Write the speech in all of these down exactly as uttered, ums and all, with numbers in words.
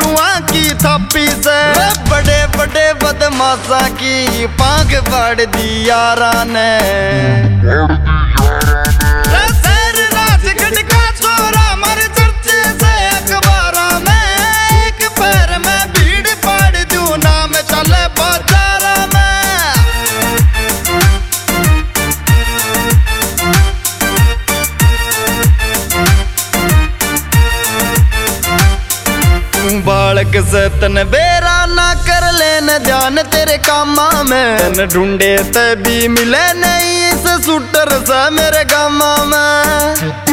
डाकुआ की थप्पी से, बड़े बड़े बदमाशा की पांख फाड़ दी यारा ने। बालक से तन बेरा ना कर लेन जान तेरे कामा में, तन ढूंढे ते भी मिले नहीं इस शूटर से मेरे गामा में।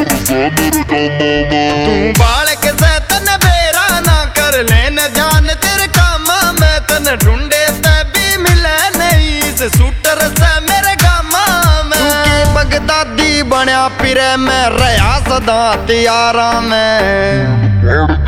तू बालक से तन बेरा ना कर लेन जान तेरे कामा में, तन ढूंढे ते भी मिले नहीं इस शूटर से मेरे गामा में। तू की बगदादी बन्या फिरे मैं रहा सदा त्यारा में।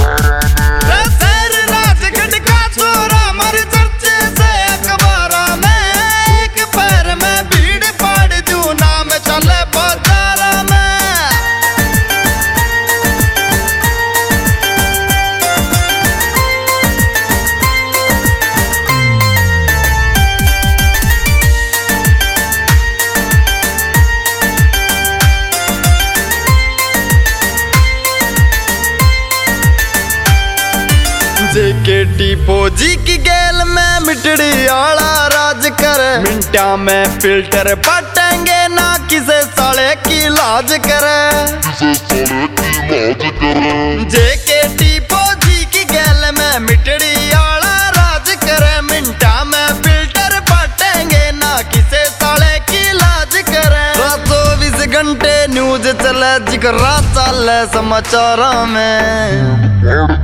जेकेटी फौजी की गेल में मिटड़ी आला राज कर, मिनटा में फिल्टर पटेंगे ना किसे साले की लाज करे। जेकेटी फौजी की गेल में मिटड़ी आला राज करे, मिनटा में फिल्टर पटेंगे ना किसे साले की लाज करे। चौबीस घंटे न्यूज चले जिक्र चले समाचार में।